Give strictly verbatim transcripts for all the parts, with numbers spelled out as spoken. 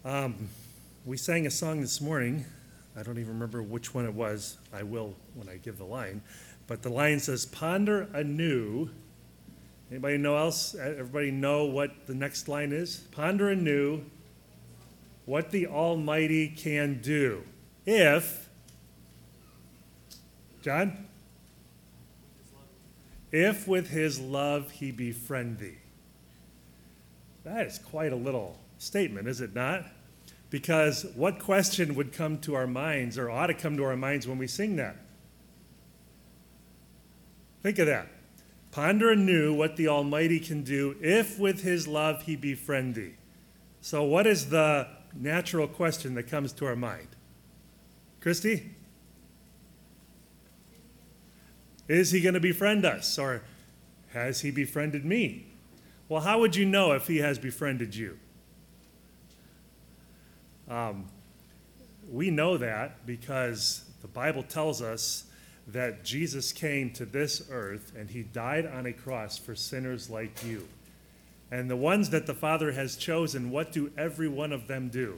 Um, we sang a song this morning. I don't even remember which one it was. I will when I give the line. But the line says, ponder anew. Anybody know else? Everybody know what the next line is? Ponder anew what the Almighty can do. If, John? If with his love he befriend thee. That is quite a little statement, is it not? Because what question would come to our minds, or ought to come to our minds when we sing that? Think of that. Ponder anew what the Almighty can do if with his love he befriend thee. So what is the natural question that comes to our mind? Christy? Is he going to befriend us? Or has he befriended me? Well, how would you know if he has befriended you? Um, we know that because the Bible tells us that Jesus came to this earth and he died on a cross for sinners like you. And the ones that the Father has chosen, what do every one of them do?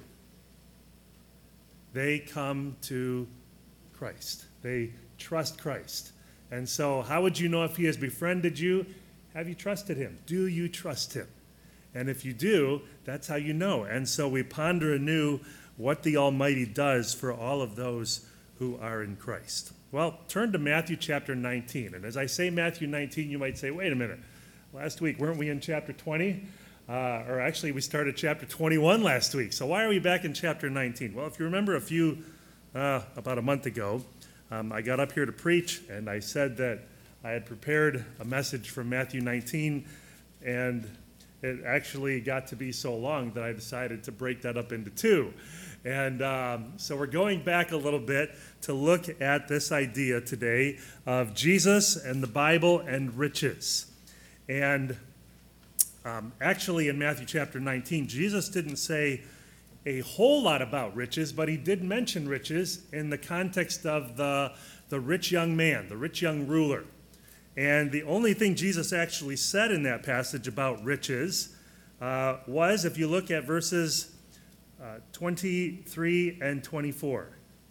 They come to Christ. They trust Christ. And so how would you know if he has befriended you? Have you trusted him? Do you trust him? And if you do, that's how you know. And so we ponder anew what the Almighty does for all of those who are in Christ. Well, turn to Matthew chapter nineteen. And as I say Matthew nineteen, you might say, wait a minute. Last week, weren't we in chapter twenty? Uh, or actually, we started chapter twenty-one last week. So why are we back in chapter nineteen? Well, if you remember a few, uh, about a month ago, um, I got up here to preach, and I said that I had prepared a message from Matthew nineteen, and it actually got to be so long that I decided to break that up into two. And um, so we're going back a little bit to look at this idea today of Jesus and the Bible and riches. And um, actually in Matthew chapter nineteen, Jesus didn't say a whole lot about riches, but he did mention riches in the context of the, the rich young man, the rich young ruler. And the only thing Jesus actually said in that passage about riches uh, was, if you look at verses uh, twenty-three and twenty-four.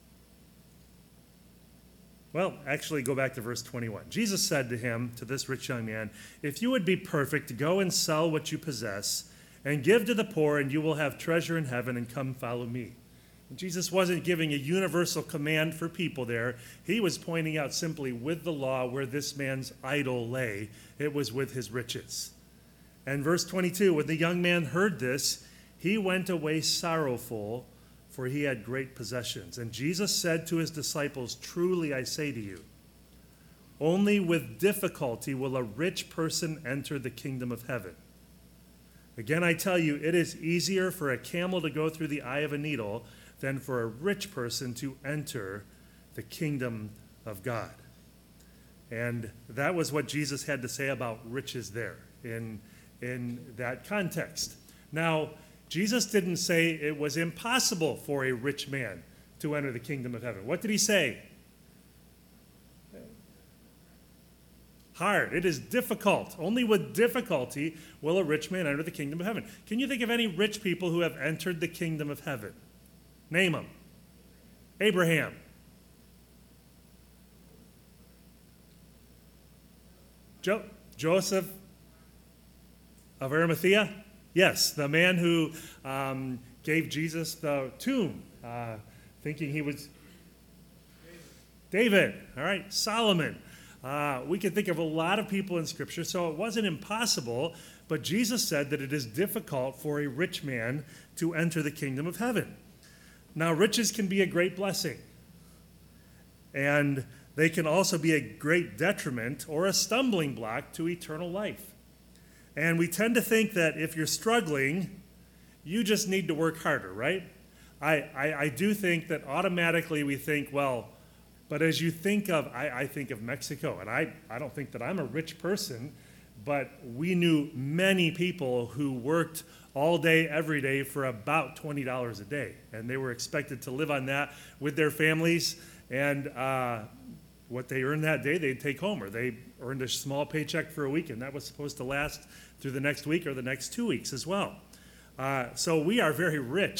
Well, actually, go back to verse twenty-one. Jesus said to him, to this rich young man, if you would be perfect, go and sell what you possess and give to the poor, and you will have treasure in heaven, and come follow me. Jesus wasn't giving a universal command for people there. He was pointing out simply with the law where this man's idol lay. It was with his riches. And verse twenty-two, when the young man heard this, he went away sorrowful, for he had great possessions. And Jesus said to his disciples, truly I say to you, only with difficulty will a rich person enter the kingdom of heaven. Again, I tell you, it is easier for a camel to go through the eye of a needle than for a rich person to enter the kingdom of God. And that was what Jesus had to say about riches there in, in that context. Now, Jesus didn't say it was impossible for a rich man to enter the kingdom of heaven. What did he say? Hard. It is difficult. Only with difficulty will a rich man enter the kingdom of heaven. Can you think of any rich people who have entered the kingdom of heaven? Name them. Abraham. Jo- Joseph of Arimathea? Yes, the man who um, gave Jesus the tomb, uh, thinking he was David. All right, Solomon. Uh, we can think of a lot of people in Scripture, so it wasn't impossible, but Jesus said that it is difficult for a rich man to enter the kingdom of heaven. Now, riches can be a great blessing, and they can also be a great detriment or a stumbling block to eternal life. And we tend to think that if you're struggling, you just need to work harder, right? I, I, I do think that automatically we think, well, but as you think of, I, I think of Mexico, and I, I don't think that I'm a rich person, but we knew many people who worked all day, every day for about twenty dollars a day. And they were expected to live on that with their families. And uh, what they earned that day, they'd take home. Or they earned a small paycheck for a week, and that was supposed to last through the next week or the next two weeks as well. Uh, so we are very rich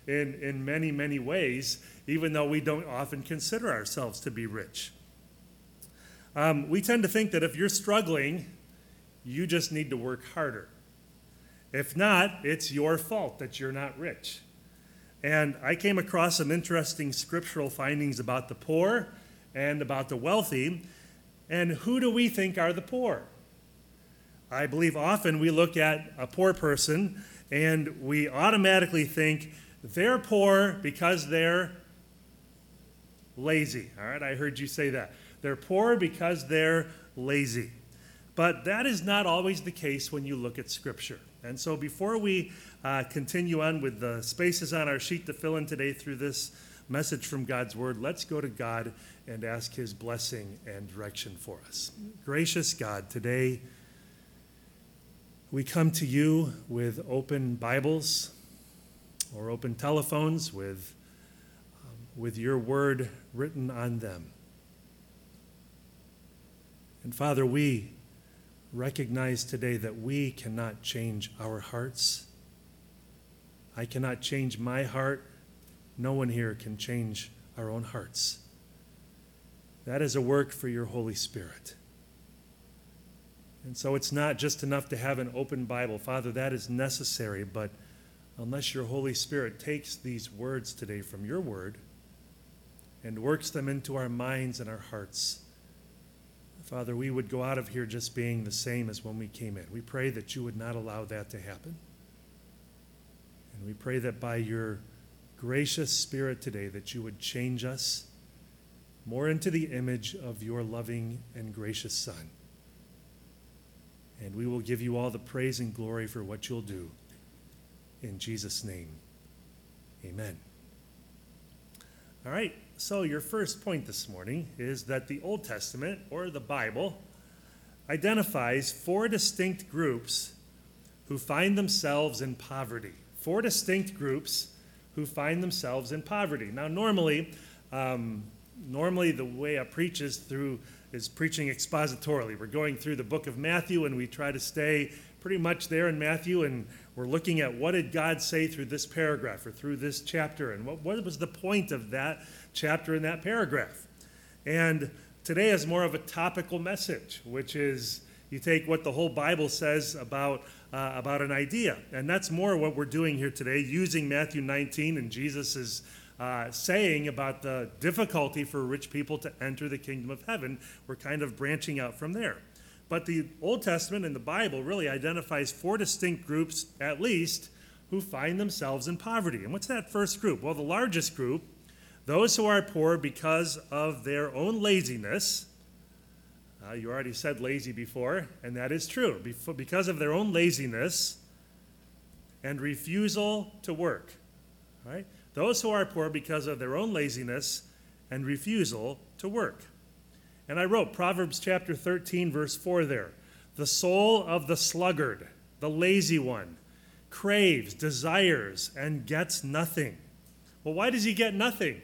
in, in many, many ways, even though we don't often consider ourselves to be rich. Um, we tend to think that if you're struggling, you just need to work harder. If not, it's your fault that you're not rich. And I came across some interesting scriptural findings about the poor and about the wealthy. And who do we think are the poor? I believe often we look at a poor person and we automatically think they're poor because they're lazy. All right, I heard you say that. They're poor because they're lazy. But that is not always the case when you look at Scripture. And so before we uh, continue on with the spaces on our sheet to fill in today through this message from God's Word, let's go to God and ask His blessing and direction for us. Gracious God, today we come to you with open Bibles or open telephones with, um, with your Word written on them. And Father, we recognize today that we cannot change our hearts. I cannot change my heart. No one here can change our own hearts. That is a work for your Holy Spirit. And so it's not just enough to have an open Bible. Father, that is necessary, but unless your Holy Spirit takes these words today from your word and works them into our minds and our hearts, Father, we would go out of here just being the same as when we came in. We pray that you would not allow that to happen. And we pray that by your gracious Spirit today that you would change us more into the image of your loving and gracious Son. And we will give you all the praise and glory for what you'll do. In Jesus' name, amen. All right. So your first point this morning is that the Old Testament, or the Bible, identifies four distinct groups who find themselves in poverty. Four distinct groups who find themselves in poverty. Now, normally, um, normally the way I preach is through is preaching expositorily. We're going through the book of Matthew, and we try to stay pretty much there in Matthew, and we're looking at what did God say through this paragraph or through this chapter, and what, what was the point of that chapter in that paragraph. And today is more of a topical message, which is you take what the whole Bible says about, uh, about an idea. And that's more what we're doing here today, using Matthew nineteen and Jesus' uh, saying about the difficulty for rich people to enter the kingdom of heaven. We're kind of branching out from there. But the Old Testament and the Bible really identifies four distinct groups, at least, who find themselves in poverty. And what's that first group? Well, the largest group, those who are poor because of their own laziness. Uh, you already said lazy before, and that is true. Bef- because of their own laziness and refusal to work. Right? Those who are poor because of their own laziness and refusal to work. And I wrote Proverbs chapter thirteen, verse four there. The soul of the sluggard, the lazy one, craves, desires, and gets nothing. Well, why does he get nothing?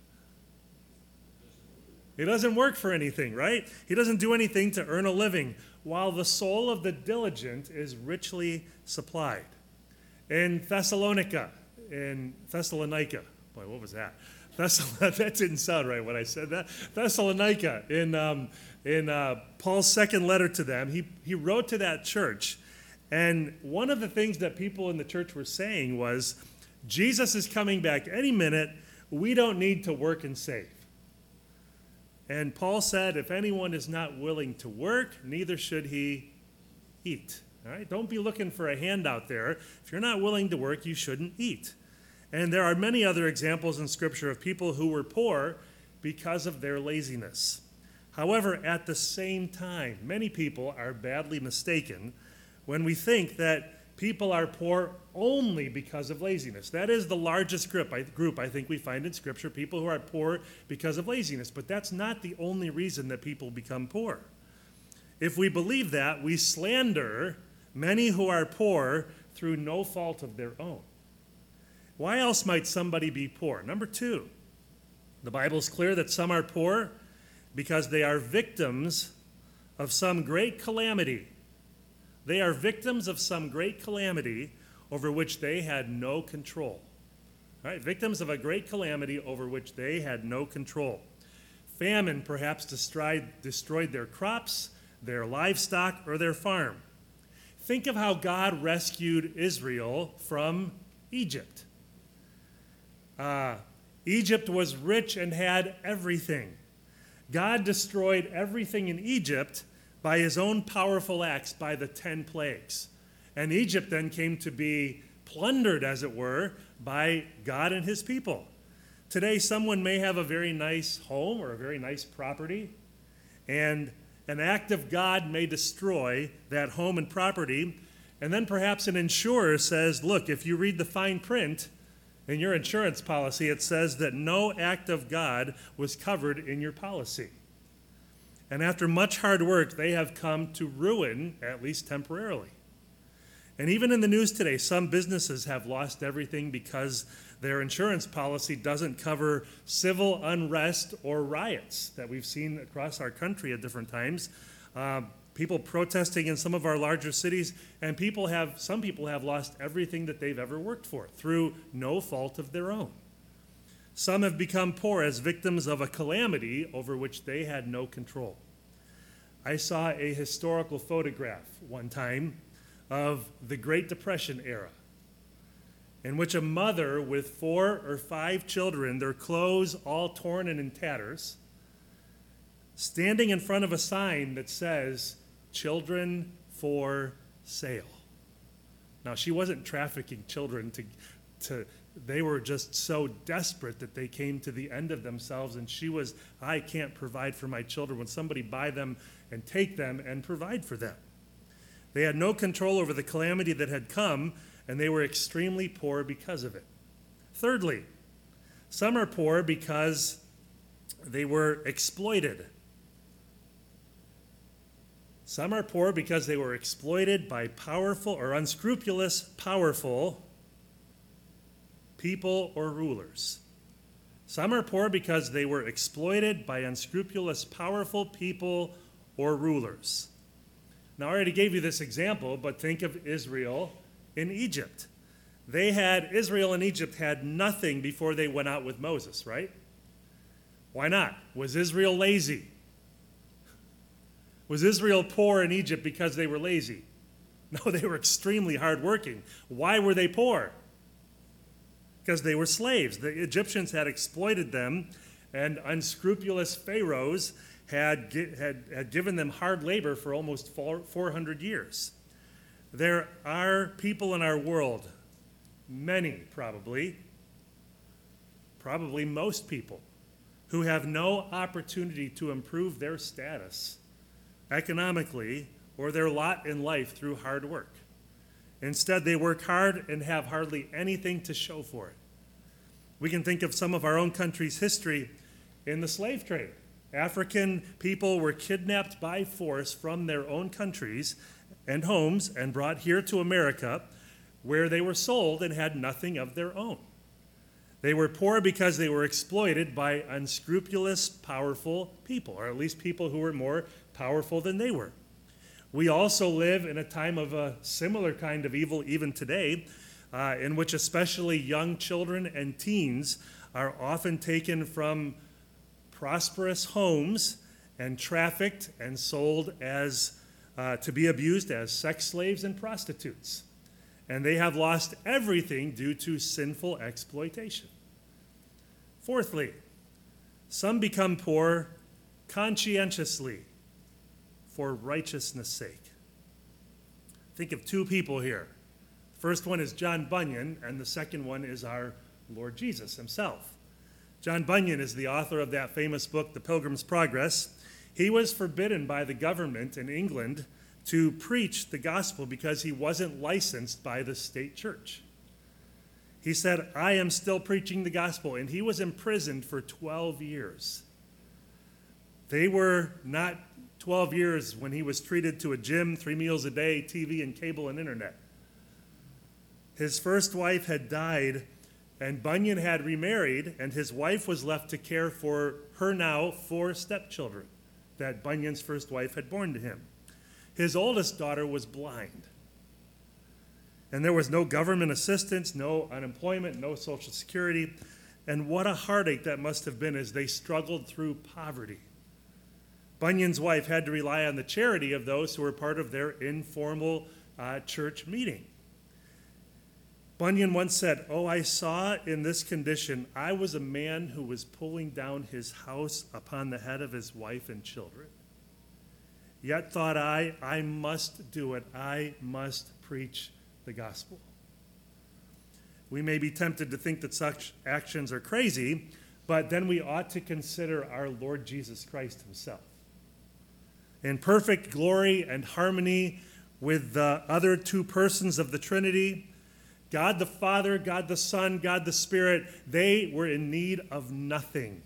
He doesn't work for anything, right? He doesn't do anything to earn a living, while the soul of the diligent is richly supplied. In Thessalonica, in Thessalonica, boy, what was that? Thessalonica, that didn't sound right when I said that. Thessalonica, in um, in uh, Paul's second letter to them, he, he wrote to that church, and one of the things that people in the church were saying was, Jesus is coming back any minute, we don't need to work and save. And Paul said, if anyone is not willing to work, neither should he eat. All right? Don't be looking for a handout there. If you're not willing to work, you shouldn't eat. And there are many other examples in Scripture of people who were poor because of their laziness. However, at the same time, many people are badly mistaken when we think that people are poor only because of laziness. That is the largest group I, group I think we find in Scripture, people who are poor because of laziness. But that's not the only reason that people become poor. If we believe that, we slander many who are poor through no fault of their own. Why else might somebody be poor? Number two, the Bible's clear that some are poor because they are victims of some great calamity. They are victims of some great calamity over which they had no control. All right, victims of a great calamity over which they had no control. Famine perhaps destroyed, destroyed their crops, their livestock, or their farm. Think of how God rescued Israel from Egypt. Uh, Egypt was rich and had everything. God destroyed everything in Egypt by his own powerful acts, by the ten plagues. And Egypt then came to be plundered, as it were, by God and his people. Today, someone may have a very nice home or a very nice property, and an act of God may destroy that home and property, and then perhaps an insurer says, look, if you read the fine print in your insurance policy, it says that no act of God was covered in your policy. And after much hard work, they have come to ruin, at least temporarily. And even in the news today, some businesses have lost everything because their insurance policy doesn't cover civil unrest or riots that we've seen across our country at different times. Uh, people protesting in some of our larger cities, and people have, some people have lost everything that they've ever worked for through no fault of their own. Some have become poor as victims of a calamity over which they had no control. I saw a historical photograph one time of the Great Depression era, in which a mother with four or five children, their clothes all torn and in tatters, standing in front of a sign that says, "Children for sale." Now, she wasn't trafficking children to, to, they were just so desperate that they came to the end of themselves, and she was, I can't provide for my children. Would somebody buy them and take them and provide for them? They had no control over the calamity that had come, and they were extremely poor because of it. Thirdly, some are poor because they were exploited. Some are poor because they were exploited by powerful or unscrupulous, powerful people or rulers. Some are poor because they were exploited by unscrupulous, powerful people or rulers. Now, I already gave you this example, but think of Israel in Egypt. They had, Israel and Egypt had nothing before they went out with Moses, right? Why not? Was Israel lazy? Was Israel poor in Egypt because they were lazy? No, they were extremely hardworking. Why were they poor? Because they were slaves. The Egyptians had exploited them, and unscrupulous pharaohs had, had, had given them hard labor for almost four hundred years. There are people in our world, many probably, probably most people, who have no opportunity to improve their status economically or their lot in life through hard work. Instead, they work hard and have hardly anything to show for it. We can think of some of our own country's history in the slave trade. African people were kidnapped by force from their own countries and homes and brought here to America, where they were sold and had nothing of their own. They were poor because they were exploited by unscrupulous, powerful people, or at least people who were more powerful than they were. We also live in a time of a similar kind of evil even today, uh, in which especially young children and teens are often taken from prosperous homes and trafficked and sold as uh, to be abused as sex slaves and prostitutes. And they have lost everything due to sinful exploitation. Fourthly, some become poor conscientiously for righteousness' sake. Think of two people here. The first one is John Bunyan, and the second one is our Lord Jesus himself. John Bunyan is the author of that famous book, The Pilgrim's Progress. He was forbidden by the government in England to preach the gospel because he wasn't licensed by the state church. He said, I am still preaching the gospel, and he was imprisoned for twelve years. They were not twelve years when he was treated to a gym, three meals a day, T V and cable and internet. His first wife had died, and Bunyan had remarried, and his wife was left to care for her now four stepchildren that Bunyan's first wife had born to him. His oldest daughter was blind. And there was no government assistance, no unemployment, no Social Security. And what a heartache that must have been as they struggled through poverty. Bunyan's wife had to rely on the charity of those who were part of their informal uh, church meeting. Bunyan once said, "Oh, I saw in this condition, I was a man who was pulling down his house upon the head of his wife and children. Yet thought I, I must do it. I must preach the gospel." We may be tempted to think that such actions are crazy, but then we ought to consider our Lord Jesus Christ himself. In perfect glory and harmony with the other two persons of the Trinity, God the Father, God the Son, God the Spirit, they were in need of nothing.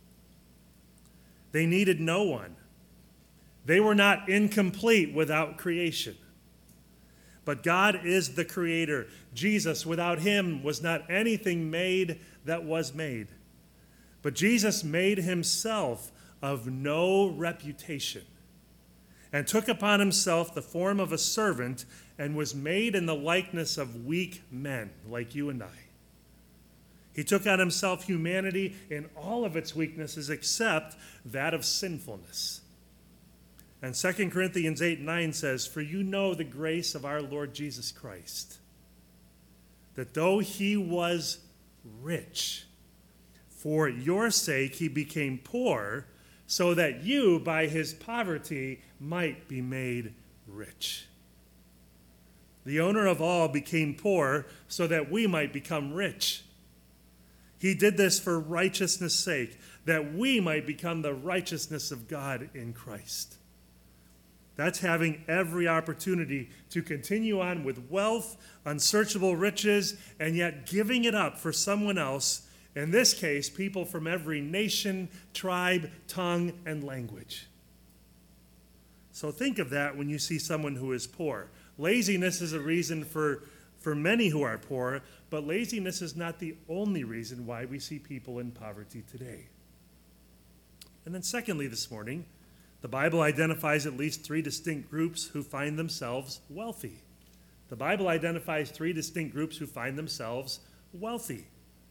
They needed no one. They were not incomplete without creation. But God is the creator. Jesus, without him, was not anything made that was made. But Jesus made himself of no reputation and took upon himself the form of a servant and was made in the likeness of weak men like you and I. He took on himself humanity in all of its weaknesses except that of sinfulness. And Second Corinthians eight nine says, "For you know the grace of our Lord Jesus Christ, that though he was rich, for your sake he became poor, so that you by his poverty might be made rich." The owner of all became poor so that we might become rich. He did this for righteousness' sake, that we might become the righteousness of God in Christ. That's having every opportunity to continue on with wealth, unsearchable riches, and yet giving it up for someone else, in this case, people from every nation, tribe, tongue, and language. So think of that when you see someone who is poor. Laziness is a reason for, for many who are poor, but laziness is not the only reason why we see people in poverty today. And then secondly this morning, the Bible identifies at least three distinct groups who find themselves wealthy. The Bible identifies three distinct groups who find themselves wealthy.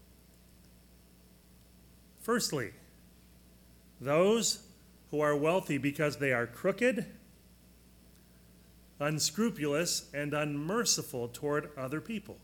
Firstly, those who are wealthy because they are crooked, unscrupulous, and unmerciful toward other people.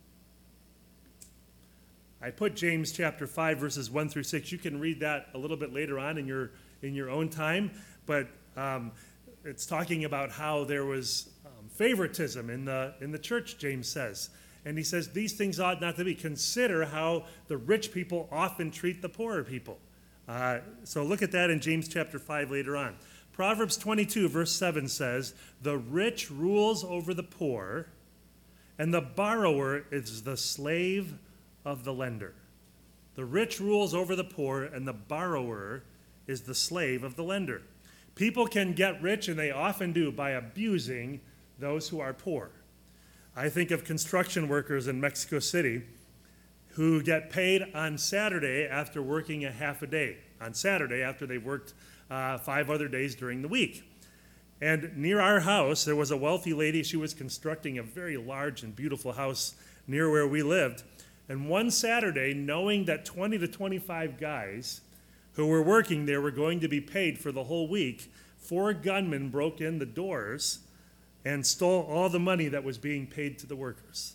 I put James chapter five, verses one through six. You can read that a little bit later on in your in your own time, but um, it's talking about how there was um, favoritism in the in the church, James says. And he says, these things ought not to be. Consider how the rich people often treat the poorer people. Uh, so look at that in James chapter five later on. Proverbs twenty-two, verse seven says, "The rich rules over the poor, and the borrower is the slave of the lender." The rich rules over the poor, and the borrower is the slave of the lender. People can get rich, and they often do, by abusing those who are poor. I think of construction workers in Mexico City who get paid on Saturday after working a half a day, on Saturday after they've worked uh, five other days during the week. And near our house, there was a wealthy lady. She was constructing a very large and beautiful house near where we lived. And one Saturday, knowing that twenty to twenty-five guys who were working there were going to be paid for the whole week, four gunmen broke in the doors and stole all the money that was being paid to the workers.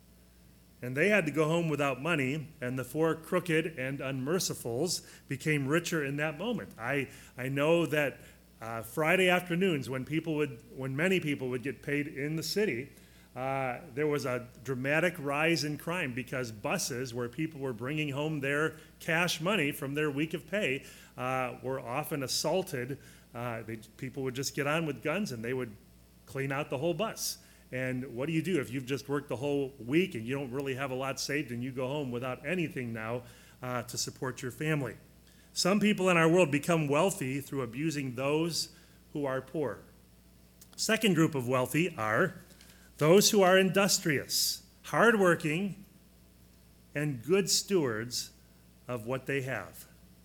And they had to go home without money, and the four crooked and unmercifuls became richer in that moment. I, I know that uh, Friday afternoons, when people would, when many people would get paid in the city, uh, there was a dramatic rise in crime because buses where people were bringing home their cash money from their week of pay uh, were often assaulted. Uh, they, people would just get on with guns and they would clean out the whole bus. And what do you do if you've just worked the whole week and you don't really have a lot saved and you go home without anything now uh, to support your family? Some people in our world become wealthy through abusing those who are poor. Second group of wealthy are those who are industrious, hardworking, and good stewards of what they have.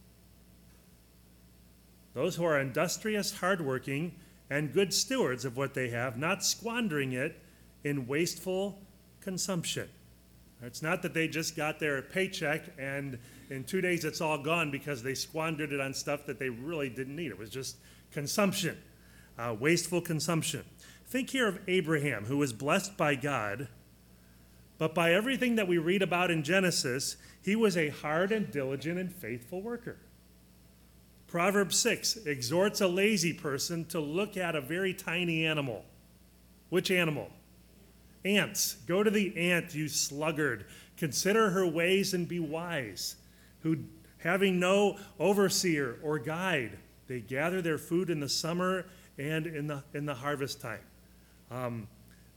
Those who are industrious, hardworking, and good stewards of what they have, not squandering it in wasteful consumption. It's not that they just got their paycheck and in two days it's all gone because they squandered it on stuff that they really didn't need. It was just consumption, uh, wasteful consumption. Think here of Abraham, who was blessed by God, but by everything that we read about in Genesis, he was a hard and diligent and faithful worker. Proverbs six exhorts a lazy person to look at a very tiny animal. Which animal? Ants. Go to the ant, you sluggard. Consider her ways and be wise. Who, having no overseer or guide, they gather their food in the summer and in the in the harvest time. Um,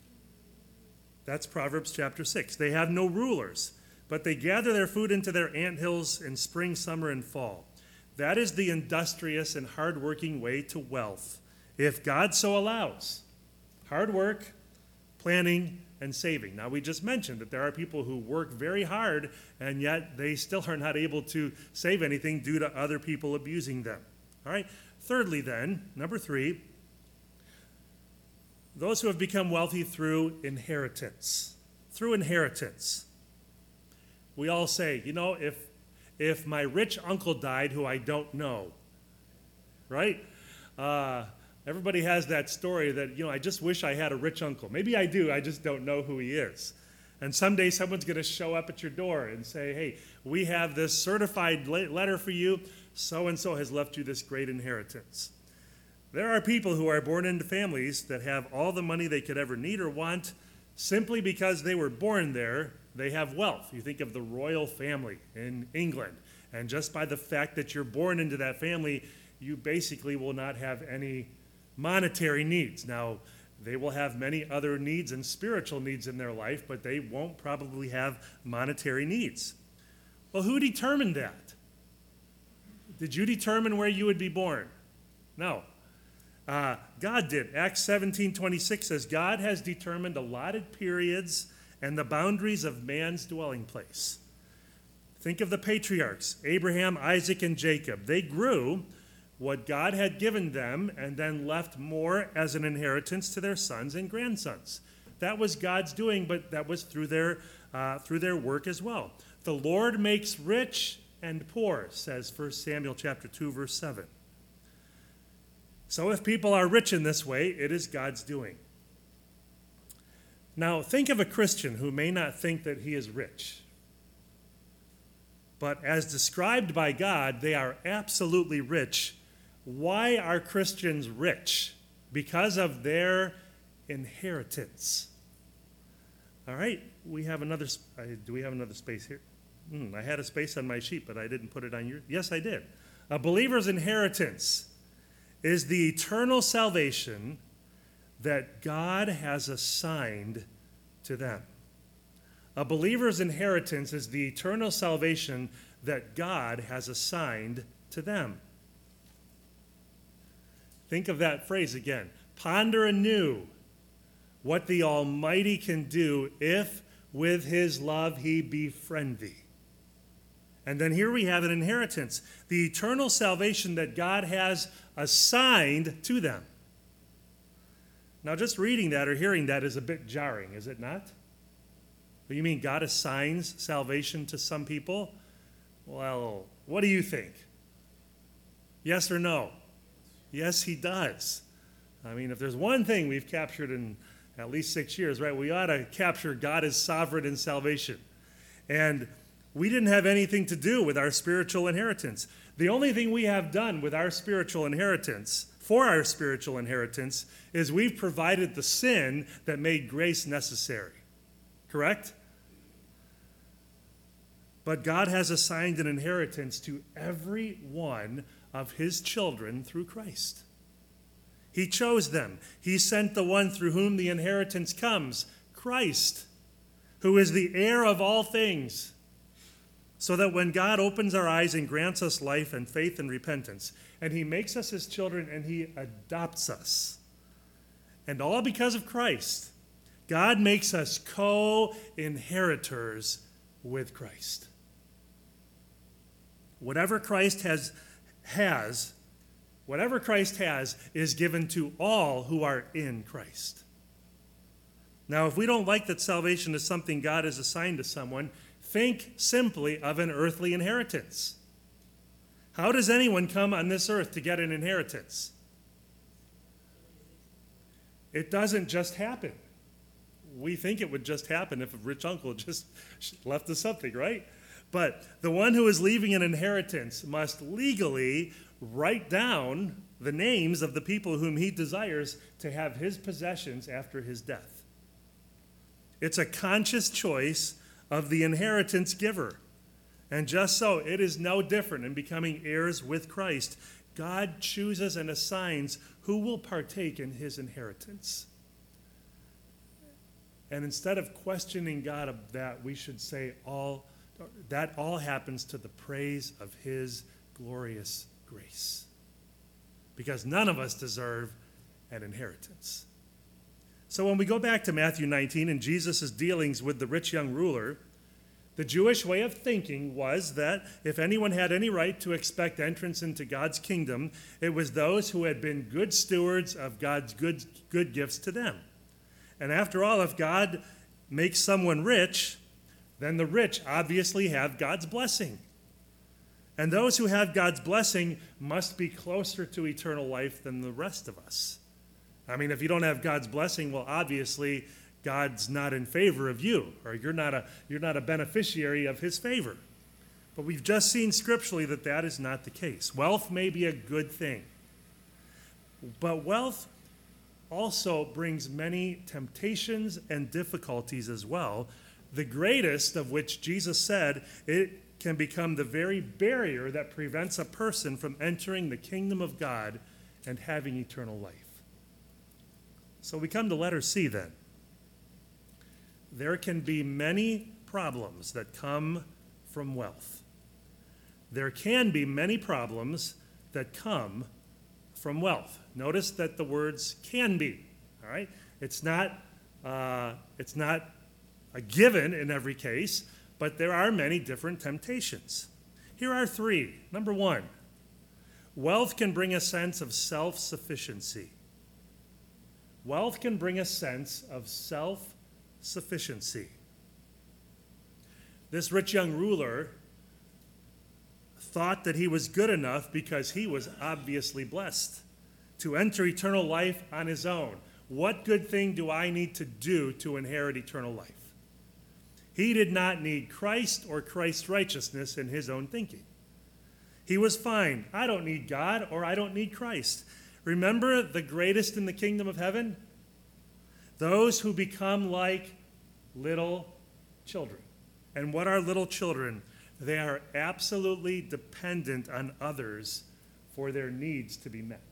that's Proverbs chapter six. They have no rulers, but they gather their food into their anthills in spring, summer, and fall. That is the industrious and hardworking way to wealth, if God so allows. Hard work, planning, and saving. Now, we just mentioned that there are people who work very hard, and yet they still are not able to save anything due to other people abusing them. All right. Thirdly, then, number three, those who have become wealthy through inheritance. Through inheritance. We all say, you know, if if my rich uncle died who I don't know, right? Uh, everybody has that story that, you know, I just wish I had a rich uncle. Maybe I do, I just don't know who he is. And someday someone's going to show up at your door and say, hey, we have this certified letter for you. So-and-so has left you this great inheritance. There are people who are born into families that have all the money they could ever need or want simply because they were born there. They have wealth. You think of the royal family in England, and just by the fact that you're born into that family, you basically will not have any monetary needs. Now, they will have many other needs and spiritual needs in their life, but they won't probably have monetary needs. Well, who determined that? Did you determine where you would be born? No. Uh, God did. Acts seventeen twenty-six says, God has determined allotted periods and the boundaries of man's dwelling place. Think of the patriarchs, Abraham, Isaac, and Jacob. They grew what God had given them and then left more as an inheritance to their sons and grandsons. That was God's doing, but that was through their, uh, through their work as well. The Lord makes rich and poor, says First Samuel chapter two, verse seven. So if people are rich in this way, it is God's doing. Now, think of a Christian who may not think that he is rich. But as described by God, they are absolutely rich. Why are Christians rich? Because of their inheritance. All right, we have another, uh, do we have another space here? Hmm, I had a space on my sheet, but I didn't put it on your, yes, I did. A believer's inheritance is the eternal salvation that God has assigned to them. A believer's inheritance is the eternal salvation that God has assigned to them. Think of that phrase again. Ponder anew what the Almighty can do if with his love he befriend thee. And then here we have an inheritance, the eternal salvation that God has assigned to them. Now, just reading that or hearing that is a bit jarring, is it not? You mean God assigns salvation to some people? Well, what do you think? Yes or no? Yes, he does. I mean, if there's one thing we've captured in at least six years, right, we ought to capture God as sovereign in salvation. And we didn't have anything to do with our spiritual inheritance. The only thing we have done with our spiritual inheritance, for our spiritual inheritance, is we've provided the sin that made grace necessary. Correct? But God has assigned an inheritance to every one of his children through Christ. He chose them. He sent the one through whom the inheritance comes, Christ, who is the heir of all things, so that when God opens our eyes and grants us life and faith and repentance, and he makes us his children and he adopts us, and all because of Christ, God makes us co-inheritors with Christ. Whatever Christ has, has, whatever Christ has is given to all who are in Christ. Now, if we don't like that salvation is something God has assigned to someone, think simply of an earthly inheritance. How does anyone come on this earth to get an inheritance? It doesn't just happen. We think it would just happen if a rich uncle just left us something, right? But the one who is leaving an inheritance must legally write down the names of the people whom he desires to have his possessions after his death. It's a conscious choice of the inheritance giver. And just so, it is no different in becoming heirs with Christ. God chooses and assigns who will partake in his inheritance. And instead of questioning God of that, we should say all that all happens to the praise of his glorious grace. Because none of us deserve an inheritance. So when we go back to Matthew nineteen and Jesus' dealings with the rich young ruler, the Jewish way of thinking was that if anyone had any right to expect entrance into God's kingdom, it was those who had been good stewards of God's good, good gifts to them. And after all, if God makes someone rich, then the rich obviously have God's blessing. And those who have God's blessing must be closer to eternal life than the rest of us. I mean, if you don't have God's blessing, well, obviously God's not in favor of you, or you're not a you're not a beneficiary of his favor. But we've just seen scripturally that that is not the case. Wealth may be a good thing, but wealth also brings many temptations and difficulties as well, the greatest of which Jesus said it can become the very barrier that prevents a person from entering the kingdom of God and having eternal life. So we come to letter C then. There can be many problems that come from wealth. There can be many problems that come from wealth. Notice that the words can be, all right? It's not, uh, it's not a given in every case, but there are many different temptations. Here are three. Number one, wealth can bring a sense of self-sufficiency. Wealth can bring a sense of self-sufficiency. This rich young ruler thought that he was good enough because he was obviously blessed to enter eternal life on his own. What good thing do I need to do to inherit eternal life? He did not need Christ or Christ's righteousness in his own thinking. He was fine. I don't need God or I don't need Christ. Remember the greatest in the kingdom of heaven? Those who become like little children. And what are little children? They are absolutely dependent on others for their needs to be met.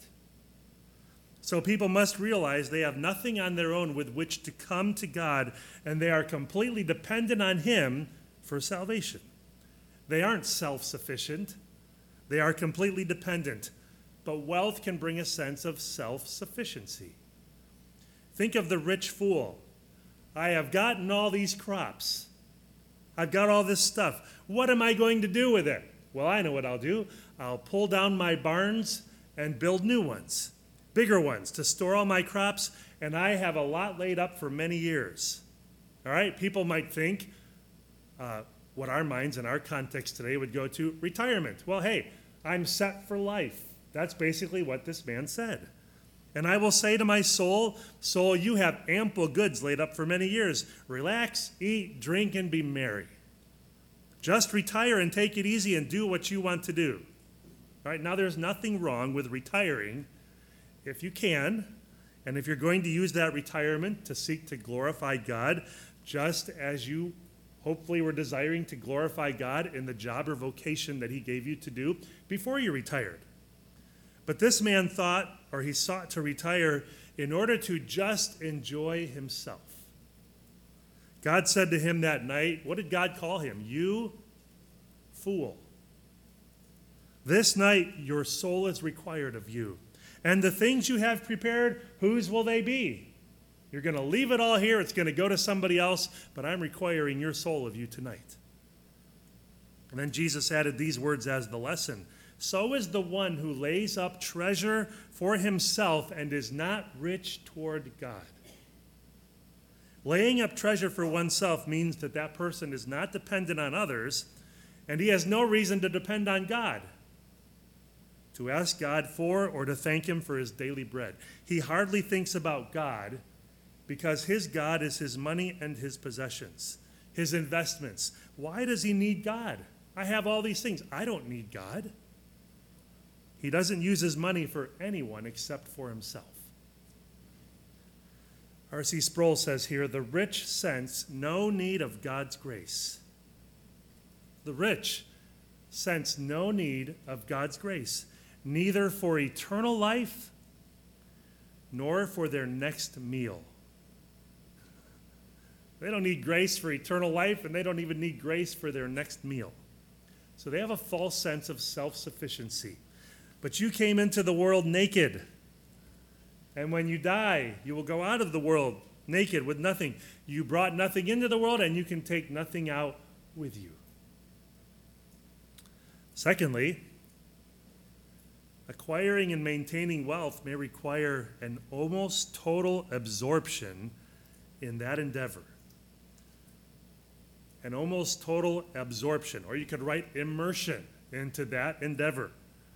So people must realize they have nothing on their own with which to come to God, and they are completely dependent on him for salvation. They aren't self-sufficient. They are completely dependent. But wealth can bring a sense of self-sufficiency. Think of the rich fool. I have gotten all these crops. I've got all this stuff. What am I going to do with it? Well, I know what I'll do. I'll pull down my barns and build new ones, bigger ones, to store all my crops, and I have a lot laid up for many years. All right? People might think uh, what our minds in our context today would go to retirement. Well, hey, I'm set for life. That's basically what this man said. And I will say to my soul, soul, you have ample goods laid up for many years. Relax, eat, drink, and be merry. Just retire and take it easy and do what you want to do. All right, now there's nothing wrong with retiring if you can, and if you're going to use that retirement to seek to glorify God, just as you hopefully were desiring to glorify God in the job or vocation that he gave you to do before you retired. But this man thought, or he sought to retire in order to just enjoy himself. God said to him that night, what did God call him? You fool. This night your soul is required of you. And the things you have prepared, whose will they be? You're going to leave it all here. It's going to go to somebody else, but I'm requiring your soul of you tonight. And then Jesus added these words as the lesson. So is the one who lays up treasure for himself and is not rich toward God. Laying up treasure for oneself means that that person is not dependent on others, and he has no reason to depend on God, to ask God for or to thank him for his daily bread. He hardly thinks about God because his God is his money and his possessions, his investments. Why does he need God? I have all these things. I don't need God. He doesn't use his money for anyone except for himself. R C Sproul says here, the rich sense no need of God's grace. The rich sense no need of God's grace, neither for eternal life nor for their next meal. They don't need grace for eternal life, and they don't even need grace for their next meal. So they have a false sense of self-sufficiency. But you came into the world naked. And when you die, you will go out of the world naked with nothing. You brought nothing into the world, and you can take nothing out with you. Secondly, acquiring and maintaining wealth may require an almost total absorption in that endeavor. An almost total absorption, or you could write immersion into that endeavor.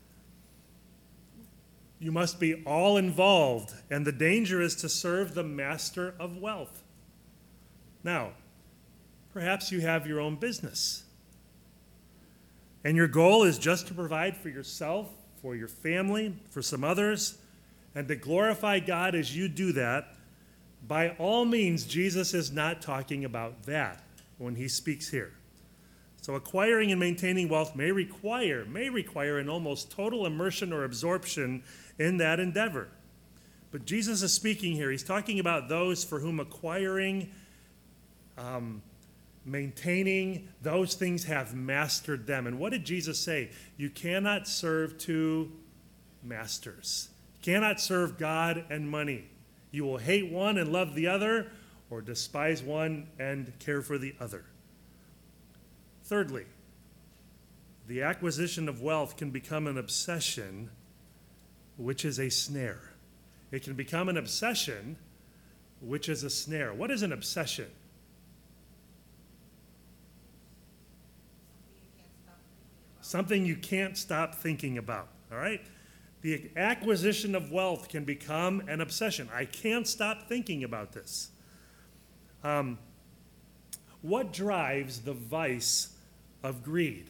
You must be all involved, and the danger is to serve the master of wealth. Now, perhaps you have your own business, and your goal is just to provide for yourself, for your family, for some others, and to glorify God as you do that. By all means, Jesus is not talking about that when he speaks here. So acquiring and maintaining wealth may require, may require an almost total immersion or absorption in that endeavor. But Jesus is speaking here. He's talking about those for whom acquiring, um, maintaining, those things have mastered them. And what did Jesus say? You cannot serve two masters. You cannot serve God and money. You will hate one and love the other, or despise one and care for the other. Thirdly, the acquisition of wealth can become an obsession, which is a snare. It can become an obsession, which is a snare. What is an obsession? Something you can't stop thinking about, all right? The acquisition of wealth can become an obsession. I can't stop thinking about this. Um, what drives the vice of greed?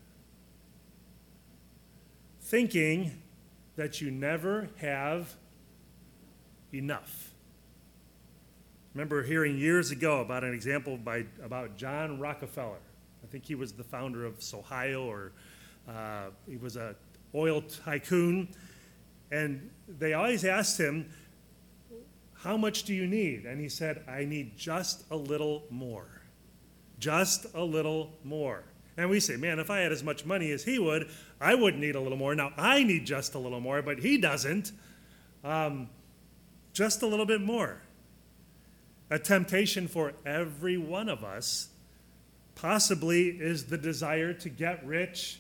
Thinking that you never have enough. Remember hearing years ago about an example by about John Rockefeller. I think he was the founder of Ohio, or uh, he was a oil tycoon. And they always asked him, how much do you need? And he said, I need just a little more. Just a little more. And we say, man, if I had as much money as he would, I wouldn't need a little more. Now, I need just a little more, but he doesn't. Um, just a little bit more. A temptation for every one of us possibly is the desire to get rich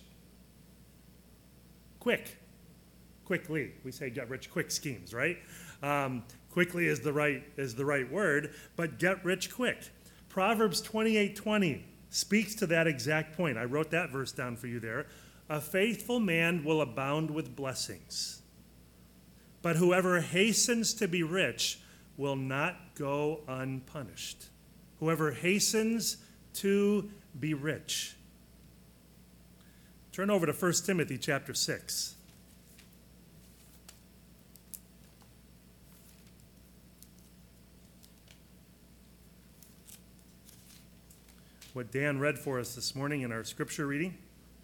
quick. Quickly. We say get rich quick schemes, right? Um, quickly is the right is the right word, but get rich quick. Proverbs twenty-eight twenty speaks to that exact point. I wrote that verse down for you there. A faithful man will abound with blessings, but whoever hastens to be rich will not go unpunished. Whoever hastens to be rich. Turn over to First Timothy chapter six. What Dan read for us this morning in our scripture reading.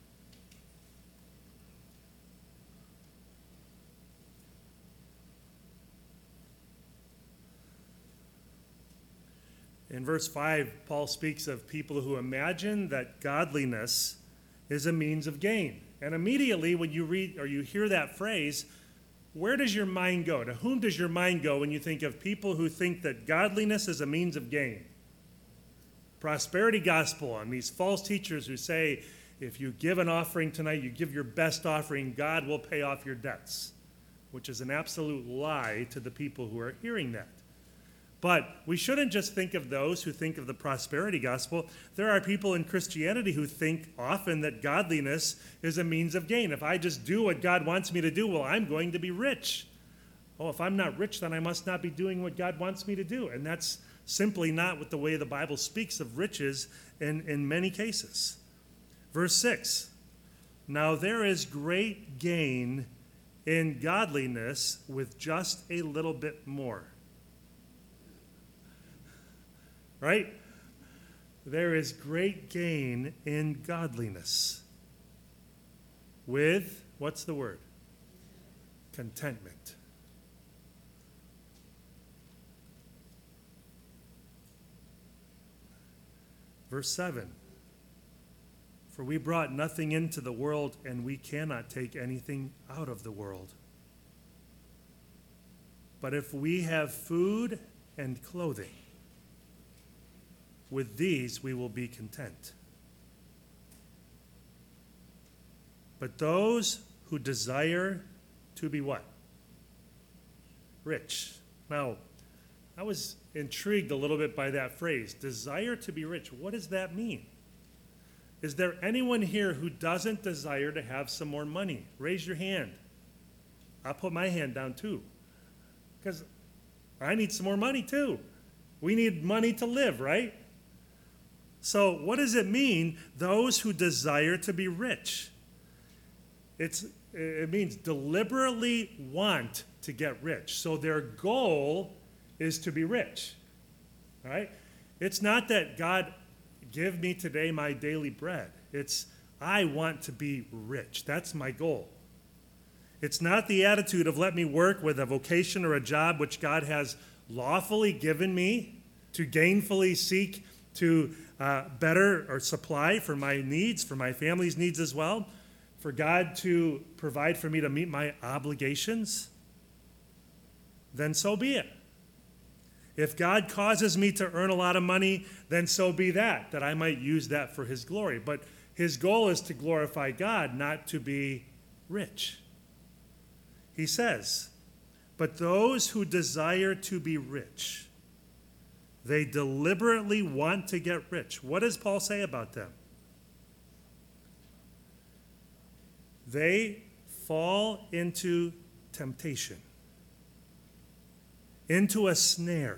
In verse five, Paul speaks of people who imagine that godliness is a means of gain. And immediately when you read or you hear that phrase, where does your mind go? To whom does your mind go when you think of people who think that godliness is a means of gain? Prosperity gospel and these false teachers who say, if you give an offering tonight, you give your best offering, God will pay off your debts, which is an absolute lie to the people who are hearing that. But we shouldn't just think of those who think of the prosperity gospel. There are people in Christianity who think often that godliness is a means of gain. If I just do what God wants me to do, well, I'm going to be rich. Oh, if I'm not rich, then I must not be doing what God wants me to do. And that's simply not what the way the Bible speaks of riches in, in many cases. Verse six, now there is great gain in godliness with just a little bit more. Right? There is great gain in godliness with, what's the word? Contentment. Verse seven, for we brought nothing into the world, and we cannot take anything out of the world. But if we have food and clothing, with these we will be content. But those who desire to be what? Rich. Now, I was intrigued a little bit by that phrase, desire to be rich. What does that mean? Is there anyone here who doesn't desire to have some more money? Raise your hand. I'll put my hand down too, because I need some more money too. We need money to live, right? So what does it mean, those who desire to be rich? It's, it means deliberately want to get rich. So their goal is to be rich, all right? It's not that God, give me today my daily bread. It's, I want to be rich. That's my goal. It's not the attitude of let me work with a vocation or a job which God has lawfully given me to gainfully seek to uh, better or supply for my needs, for my family's needs as well, for God to provide for me to meet my obligations, then so be it. If God causes me to earn a lot of money, then so be that, that I might use that for his glory. But his goal is to glorify God, not to be rich. He says, but those who desire to be rich, they deliberately want to get rich. What does Paul say about them? They fall into temptation, into a snare,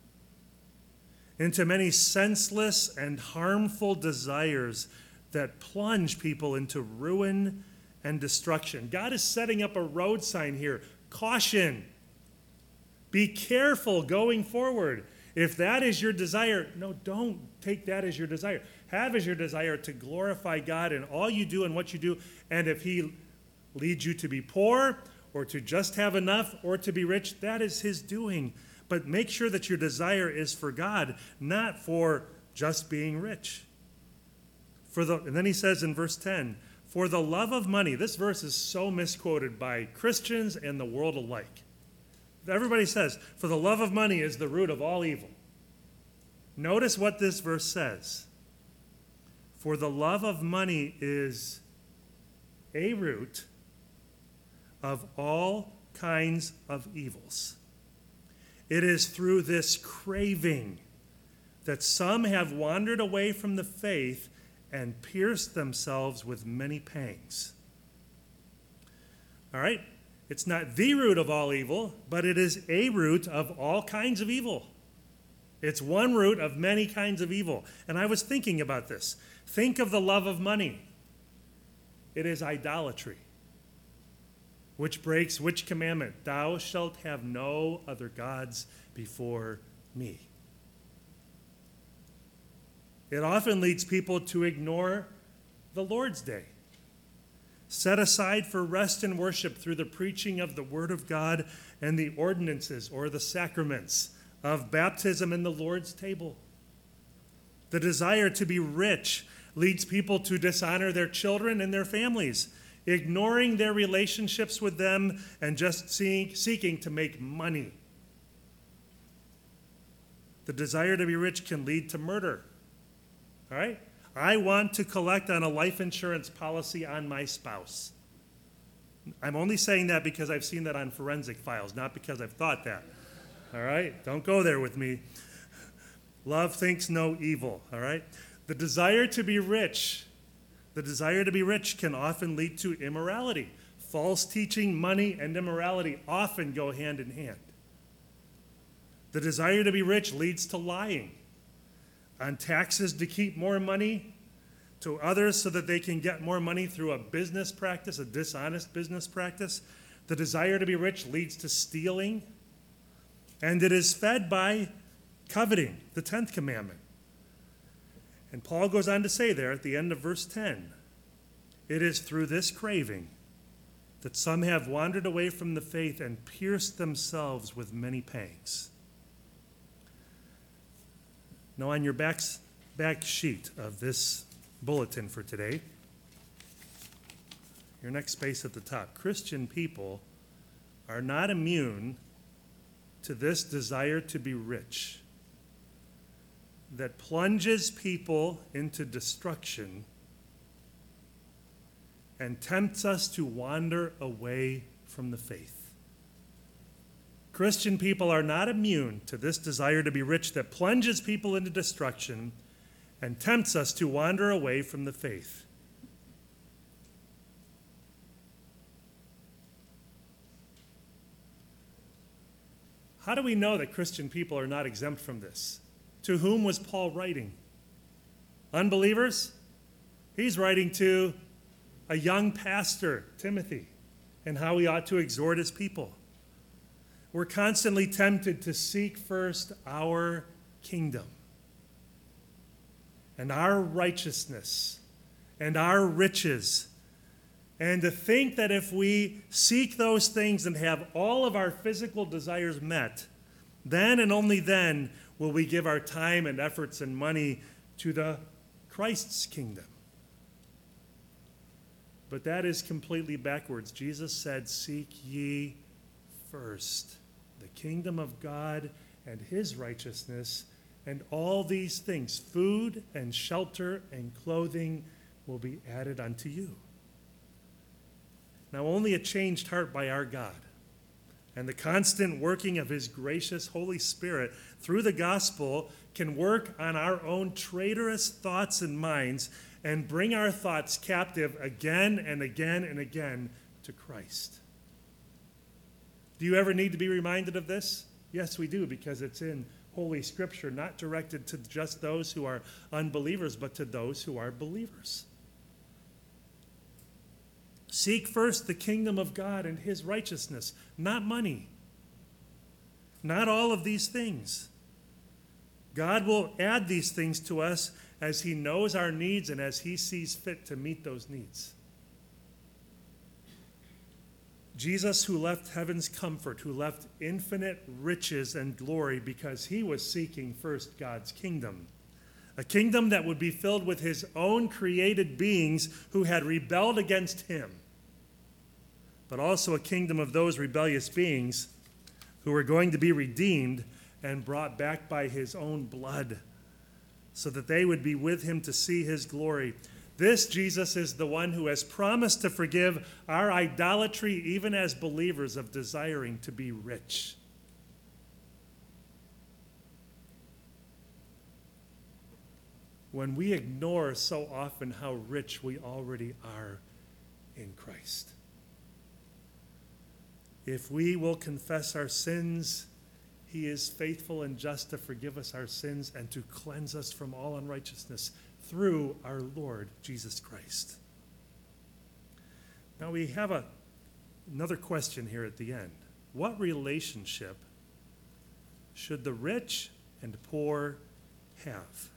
into many senseless and harmful desires that plunge people into ruin and destruction. God is setting up a road sign here. Caution. Be careful going forward. If that is your desire, no, don't take that as your desire. Have as your desire to glorify God in all you do and what you do. And if he leads you to be poor or to just have enough or to be rich, that is his doing. But make sure that your desire is for God, not for just being rich. For the, and then he says in verse ten, for the love of money. This verse is so misquoted by Christians and the world alike. Everybody says, for the love of money is the root of all evil. Notice what this verse says. For the love of money is a root of all kinds of evils. It is through this craving that some have wandered away from the faith and pierced themselves with many pangs. All right? It's not the root of all evil, but it is a root of all kinds of evil. It's one root of many kinds of evil. And I was thinking about this. Think of the love of money. It is idolatry, which breaks which commandment? Thou shalt have no other gods before me. It often leads people to ignore the Lord's Day, set aside for rest and worship through the preaching of the Word of God and the ordinances or the sacraments of baptism and the Lord's table. The desire to be rich leads people to dishonor their children and their families, ignoring their relationships with them and just seeing, seeking to make money. The desire to be rich can lead to murder. All right? I want to collect on a life insurance policy on my spouse. I'm only saying that because I've seen that on forensic files, not because I've thought that. all right? Don't go there with me. Love thinks no evil, all right? The desire to be rich, the desire to be rich can often lead to immorality. False teaching, money, and immorality often go hand in hand. The desire to be rich leads to lying on taxes to keep more money to others so that they can get more money through a business practice, a dishonest business practice. The desire to be rich leads to stealing, and it is fed by coveting, the tenth commandment. And Paul goes on to say there at the end of verse ten, it is through this craving that some have wandered away from the faith and pierced themselves with many pangs. Now on your back, back sheet of this bulletin for today, your next space at the top, Christian people are not immune to this desire to be rich that plunges people into destruction and tempts us to wander away from the faith. Christian people are not immune to this desire to be rich that plunges people into destruction and tempts us to wander away from the faith. How do we know that Christian people are not exempt from this? To whom was Paul writing? Unbelievers? He's writing to a young pastor, Timothy, and how he ought to exhort his people. We're constantly tempted to seek first our kingdom and our righteousness and our riches, and to think that if we seek those things and have all of our physical desires met, then and only then will we give our time and efforts and money to the Christ's kingdom. But that is completely backwards. Jesus said, seek ye first the kingdom of God and his righteousness, and all these things, food and shelter and clothing, will be added unto you. Now only a changed heart by our God and the constant working of his gracious Holy Spirit through the gospel can work on our own traitorous thoughts and minds and bring our thoughts captive again and again and again to Christ. Do you ever need to be reminded of this? Yes, we do, because it's in Holy Scripture, not directed to just those who are unbelievers, but to those who are believers. Seek first the kingdom of God and his righteousness, not money, not all of these things. God will add these things to us as he knows our needs and as he sees fit to meet those needs. Jesus, who left heaven's comfort, who left infinite riches and glory because he was seeking first God's kingdom, a kingdom that would be filled with his own created beings who had rebelled against him, but also a kingdom of those rebellious beings who were going to be redeemed and brought back by his own blood so that they would be with him to see his glory. This Jesus is the one who has promised to forgive our idolatry, even as believers, of desiring to be rich. When we ignore so often how rich we already are in Christ. If we will confess our sins, he is faithful and just to forgive us our sins and to cleanse us from all unrighteousness through our Lord Jesus Christ. Now we have a, another question here at the end. What relationship should the rich and poor have?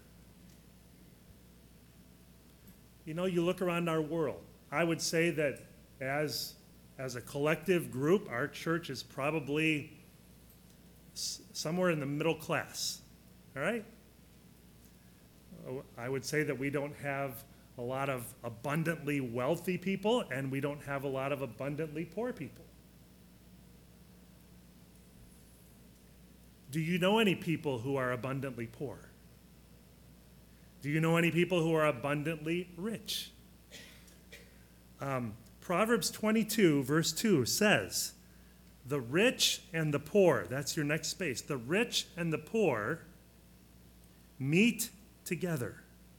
You know, you look around our world. I would say that as, as a collective group, our church is probably s- somewhere in the middle class, all right? I would say that we don't have a lot of abundantly wealthy people, and we don't have a lot of abundantly poor people. Do you know any people who are abundantly poor? Do you know any people who are abundantly rich? Um, Proverbs twenty-two, verse two says, The rich and the poor, that's your next space. The rich and the poor meet together.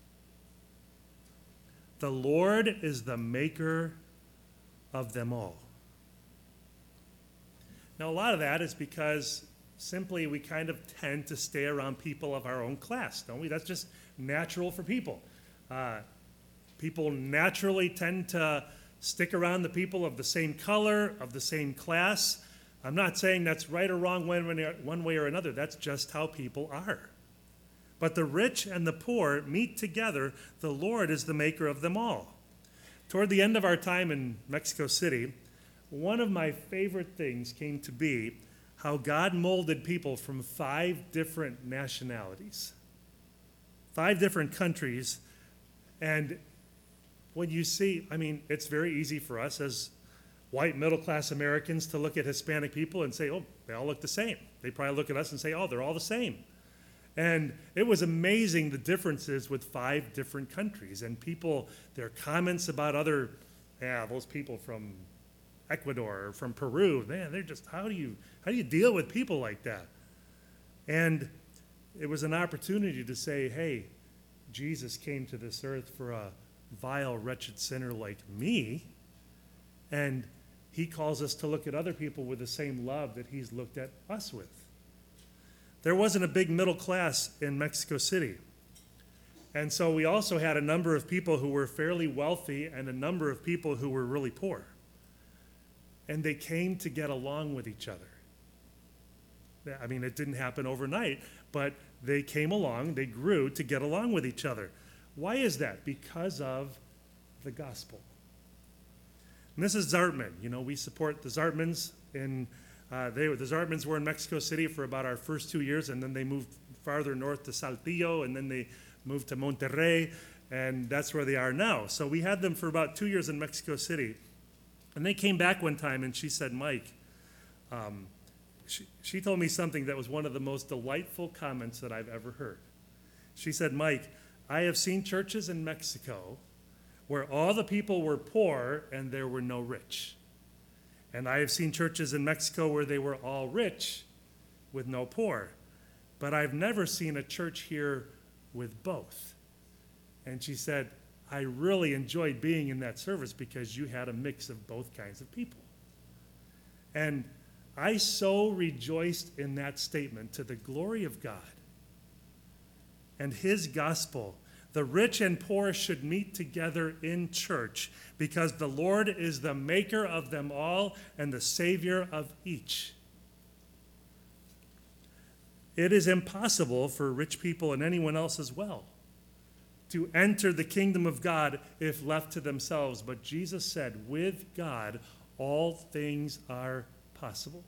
The Lord is the maker of them all. Now, a lot of that is because simply we kind of tend to stay around people of our own class, don't we? That's just natural for people. Uh, people naturally tend to stick around the people of the same color, of the same class. I'm not saying that's right or wrong one way, one way or another. That's just how people are. But the rich and the poor meet together. The Lord is the maker of them all. Toward the end of our time in Mexico City, one of my favorite things came to be how God molded people from five different nationalities, five different countries. And when you see, I mean, it's very easy for us as white middle-class Americans to look at Hispanic people and say, oh, they all look the same. They probably look at us and say, oh, they're all the same. And it was amazing the differences with five different countries. And people, their comments about other, yeah, those people from Ecuador or from Peru, man, they're just, how do you, how do you deal with people like that? And it was an opportunity to say, hey, Jesus came to this earth for a vile, wretched sinner like me, and he calls us to look at other people with the same love that he's looked at us with. There wasn't a big middle class in Mexico City. And so we also had a number of people who were fairly wealthy and a number of people who were really poor. And they came to get along with each other. I mean, it didn't happen overnight, but they came along, they grew to get along with each other. Why is that? Because of the gospel. Missus Zartman, you know, we support the Zartmans in Uh, they, the Zartmans were in Mexico City for about our first two years, and then they moved farther north to Saltillo, and then they moved to Monterrey, and that's where they are now. So we had them for about two years in Mexico City. And they came back one time, and she said, Mike, um, she, she told me something that was one of the most delightful comments that I've ever heard. She said, Mike, I have seen churches in Mexico where all the people were poor and there were no rich. And I have seen churches in Mexico where they were all rich with no poor. But I've never seen a church here with both. And she said, I really enjoyed being in that service because you had a mix of both kinds of people. And I so rejoiced in that statement to the glory of God and his gospel. The rich and poor should meet together in church because the Lord is the maker of them all and the Savior of each. It is impossible for rich people and anyone else as well to enter the kingdom of God if left to themselves. But Jesus said, with God, all things are possible.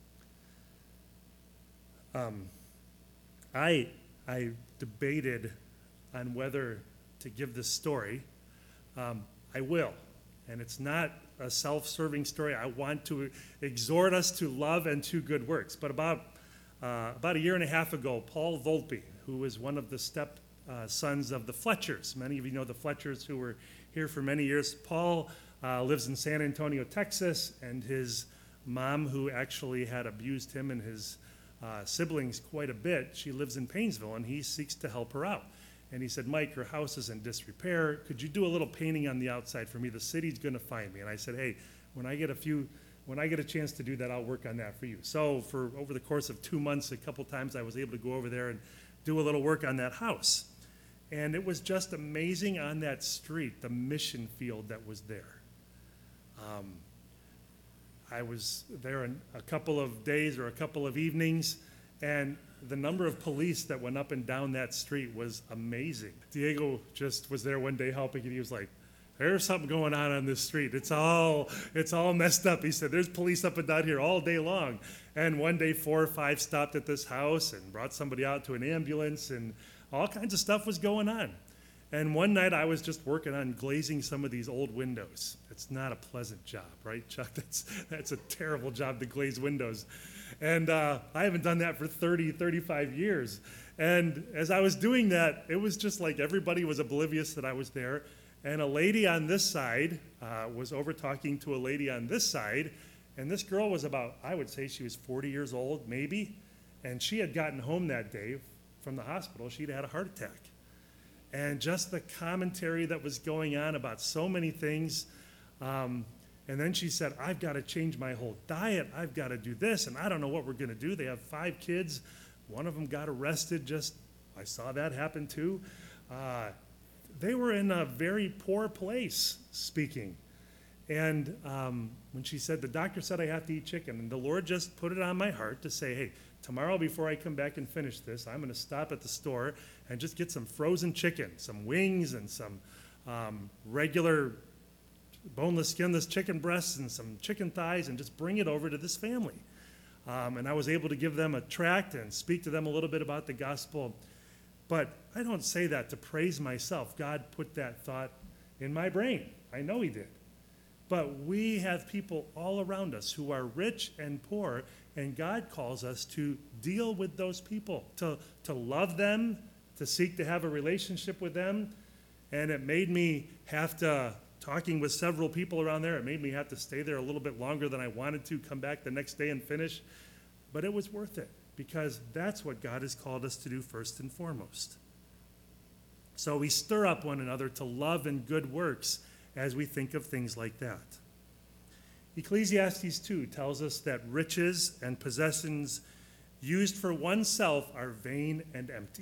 Um, I, I debated on whether to give this story. Um, I will. And it's not a self-serving story. I want to exhort us to love and to good works. But about, uh, about a year and a half ago, Paul Volpe, who was one of the step uh, sons of the Fletchers, many of you know the Fletchers who were here for many years. Paul uh, lives in San Antonio, Texas, and his mom, who actually had abused him and his uh, siblings quite a bit, she lives in Painesville, and he seeks to help her out. And he said, Mike, your house is in disrepair. Could you do a little painting on the outside for me? The city's going to find me. And I said, hey, when I get a few, when I get a chance to do that, I'll work on that for you. So for over the course of two months, a couple times I was able to go over there and do a little work on that house. And it was just amazing on that street, the mission field that was there. Um, I was there in a couple of days or a couple of evenings, and the number of police that went up and down that street was amazing. Diego just was there one day helping, and he was like, there's something going on on this street. It's all, it's all messed up. He said, there's police up and down here all day long. And one day, four or five stopped at this house and brought somebody out to an ambulance, and all kinds of stuff was going on. And one night, I was just working on glazing some of these old windows. It's not a pleasant job, right, Chuck? That's, that's a terrible job to glaze windows. And uh, I haven't done that for thirty, thirty-five years. And as I was doing that, it was just like everybody was oblivious that I was there. And a lady on this side uh, was over talking to a lady on this side. And this girl was about, I would say she was forty years old, maybe. And she had gotten home that day from the hospital. She'd had a heart attack. And just the commentary that was going on about so many things. Um, and then she said, I've got to change my whole diet. I've got to do this, and I don't know what we're going to do. They have five kids. One of them got arrested. Just, I saw that happen too. Uh, they were in a very poor place, speaking. And um, when she said, the doctor said I have to eat chicken, and the Lord just put it on my heart to say, hey, tomorrow before I come back and finish this, I'm going to stop at the store and just get some frozen chicken, some wings and some um, regular boneless, skinless chicken breasts and some chicken thighs, and just bring it over to this family. Um, and I was able to give them a tract and speak to them a little bit about the gospel. But I don't say that to praise myself. God put that thought in my brain. I know he did. But we have people all around us who are rich and poor, and God calls us to deal with those people, to, to love them, to seek to have a relationship with them. And it made me have to, talking with several people around there, it made me have to stay there a little bit longer than I wanted to, come back the next day and finish. But it was worth it, because that's what God has called us to do first and foremost. So we stir up one another to love and good works as we think of things like that. Ecclesiastes two tells us that riches and possessions used for oneself are vain and empty.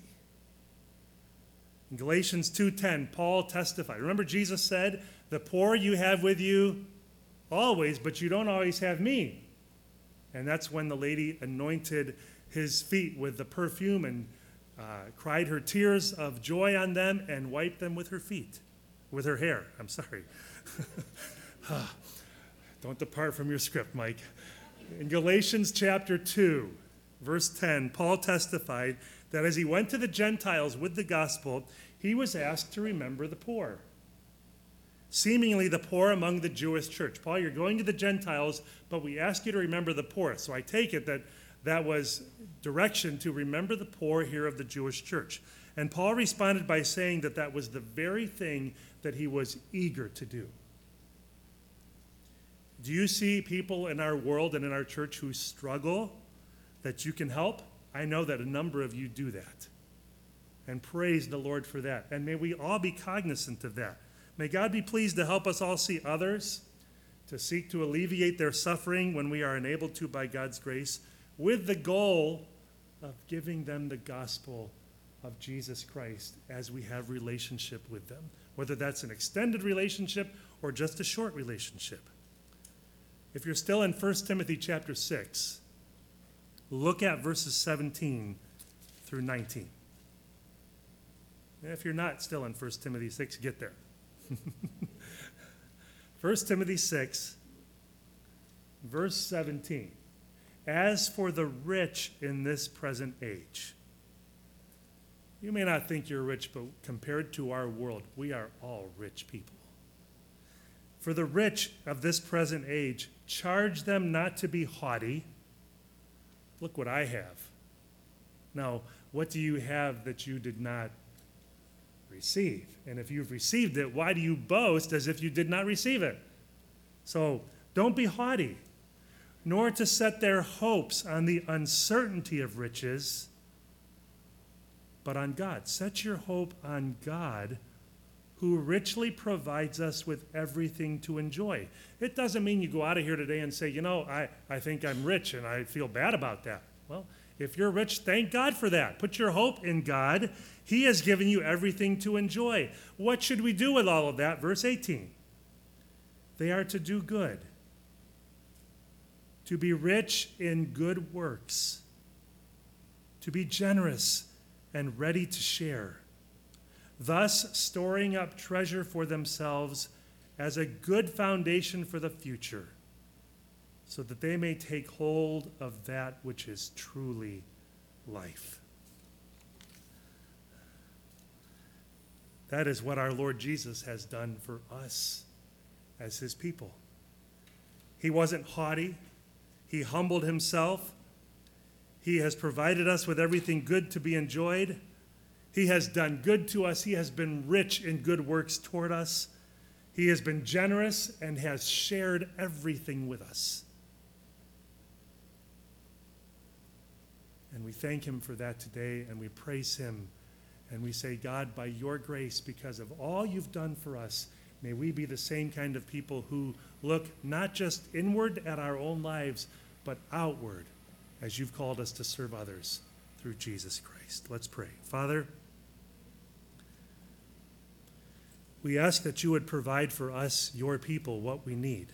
In Galatians two ten, Paul testified. Remember, Jesus said, the poor you have with you always, but you don't always have me. And that's when the lady anointed his feet with the perfume and uh, cried her tears of joy on them and wiped them with her feet. With her hair, I'm sorry. Don't depart from your script, Mike. In Galatians chapter two, verse ten, Paul testified that as he went to the Gentiles with the gospel, he was asked to remember the poor. Seemingly the poor among the Jewish church. Paul, you're going to the Gentiles, but we ask you to remember the poor. So I take it that that was direction to remember the poor here of the Jewish church. And Paul responded by saying that that was the very thing that he was eager to do. Do you see people in our world and in our church who struggle that you can help? I know that a number of you do that. And praise the Lord for that. And may we all be cognizant of that. May God be pleased to help us all see others, to seek to alleviate their suffering when we are enabled to by God's grace, with the goal of giving them the gospel of Jesus Christ as we have relationship with them, whether that's an extended relationship or just a short relationship. If you're still in First Timothy chapter six, look at verses seventeen through nineteen. And if you're not still in First Timothy six, get there. First Timothy six, verse seventeen. As for the rich in this present age, you may not think you're rich, but compared to our world, we are all rich people. For the rich of this present age, charge them not to be haughty. Look what I have. Now, what do you have that you did not receive? And if you've received it, why do you boast as if you did not receive it? So don't be haughty, nor to set their hopes on the uncertainty of riches, but on God. Set your hope on God, who richly provides us with everything to enjoy. It doesn't mean you go out of here today and say, you know, I, I think I'm rich and I feel bad about that. Well, if you're rich, thank God for that. Put your hope in God. He has given you everything to enjoy. What should we do with all of that? Verse eighteen. They are to do good, to be rich in good works, to be generous and ready to share, thus storing up treasure for themselves as a good foundation for the future, so that they may take hold of that which is truly life. That is what our Lord Jesus has done for us as his people. He wasn't haughty. He humbled himself. He has provided us with everything good to be enjoyed. He has done good to us. He has been rich in good works toward us. He has been generous and has shared everything with us. And we thank him for that today, and we praise him. And we say, God, by your grace, because of all you've done for us, may we be the same kind of people who look not just inward at our own lives, but outward as you've called us to serve others through Jesus Christ. Let's pray. Father, we ask that you would provide for us, your people, what we need.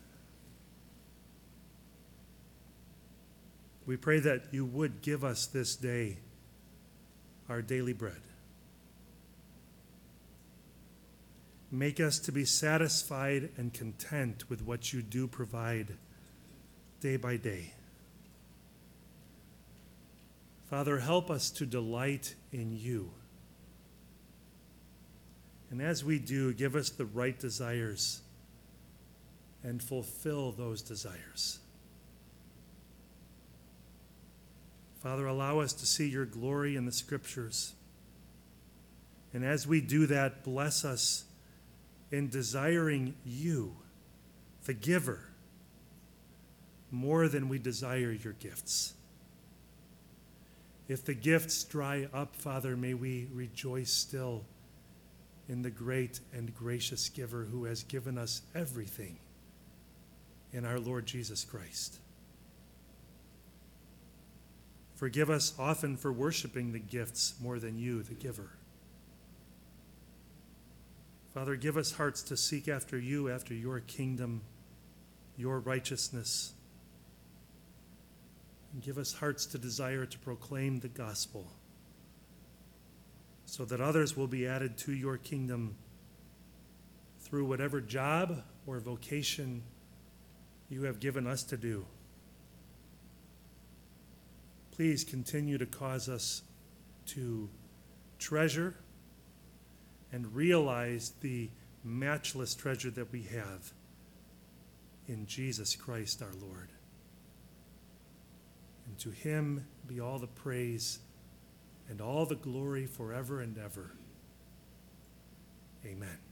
We pray that you would give us this day our daily bread. Make us to be satisfied and content with what you do provide day by day. Father, help us to delight in you. And as we do, give us the right desires and fulfill those desires. Father, allow us to see your glory in the Scriptures. And as we do that, bless us in desiring you, the giver, more than we desire your gifts. If the gifts dry up, Father, may we rejoice still in the great and gracious giver who has given us everything in our Lord Jesus Christ. Forgive us often for worshiping the gifts more than you, the giver. Father, give us hearts to seek after you, after your kingdom, your righteousness. And give us hearts to desire to proclaim the gospel so that others will be added to your kingdom through whatever job or vocation you have given us to do. Please continue to cause us to treasure and realize the matchless treasure that we have in Jesus Christ our Lord. And to him be all the praise and all the glory forever and ever. Amen.